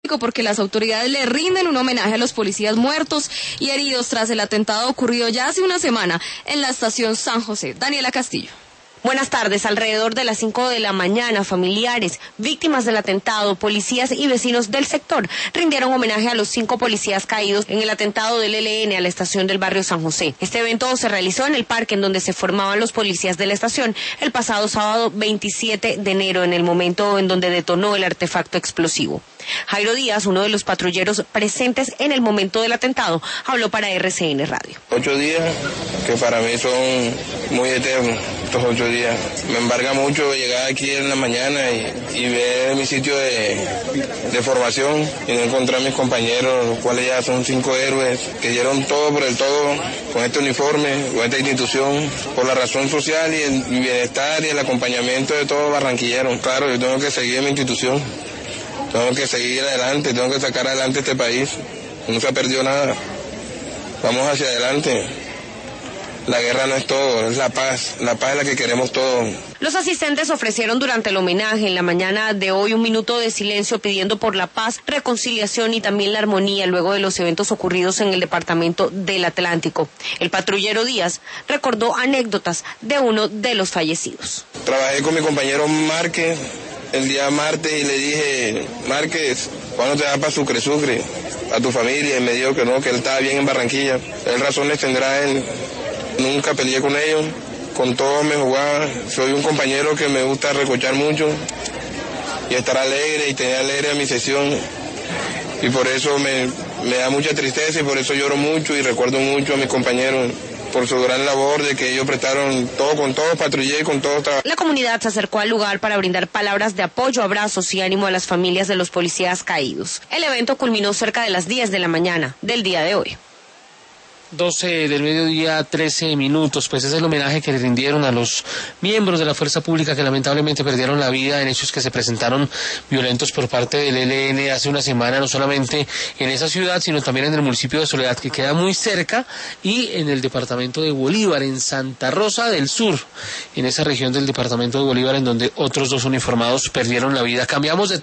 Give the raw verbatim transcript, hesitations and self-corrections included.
porque las autoridades le rinden un homenaje a los policías muertos y heridos tras el atentado ocurrido ya hace una semana en la estación San José. Daniela Castillo. Buenas tardes. Alrededor de las cinco de la mañana, familiares, víctimas del atentado, policías y vecinos del sector rindieron homenaje a los cinco policías caídos en el atentado del E L N a la estación del barrio San José. Este evento se realizó en el parque en donde se formaban los policías de la estación el pasado sábado veintisiete de enero, en el momento en donde detonó el artefacto explosivo. Jairo Díaz, uno de los patrulleros presentes en el momento del atentado, habló para R C N Radio. Ocho días que para mí son muy eternos, estos ocho días. Me embarga mucho llegar aquí en la mañana y, y ver mi sitio de, de formación y no encontrar a mis compañeros, los cuales ya son cinco héroes, que dieron todo por el todo con este uniforme, con esta institución, por la razón social y el bienestar y el acompañamiento de todos los barranquilleros. Claro, yo tengo que seguir en mi institución. Tengo que seguir adelante, tengo que sacar adelante este país. No se ha perdido nada. Vamos hacia adelante. La guerra no es todo, es la paz. La paz es la que queremos todos. Los asistentes ofrecieron durante el homenaje en la mañana de hoy un minuto de silencio pidiendo por la paz, reconciliación y también la armonía luego de los eventos ocurridos en el departamento del Atlántico. El patrullero Díaz recordó anécdotas de uno de los fallecidos. Trabajé con mi compañero Márquez el día martes y le dije, Márquez, ¿cuándo te vas para Sucre, Sucre? A tu familia. Y me dijo que no, que él estaba bien en Barranquilla. Él razones tendrá él. Nunca peleé con ellos, con todos me jugaba. Soy un compañero que me gusta recochar mucho y estar alegre y tener alegre a mi sesión. Y por eso me, me da mucha tristeza y por eso lloro mucho y recuerdo mucho a mis compañeros por su gran labor de que ellos prestaron todo con todos, patrullé con todos. La comunidad se acercó al lugar para brindar palabras de apoyo, abrazos y ánimo a las familias de los policías caídos. El evento culminó cerca de las diez de la mañana del día de hoy. doce del mediodía, trece minutos, pues es el homenaje que le rindieron a los miembros de la fuerza pública que lamentablemente perdieron la vida en hechos que se presentaron violentos por parte del E L N hace una semana, no solamente en esa ciudad, sino también en el municipio de Soledad, que queda muy cerca, y en el departamento de Bolívar, en Santa Rosa del Sur, en esa región del departamento de Bolívar, en donde otros dos uniformados perdieron la vida. Cambiamos de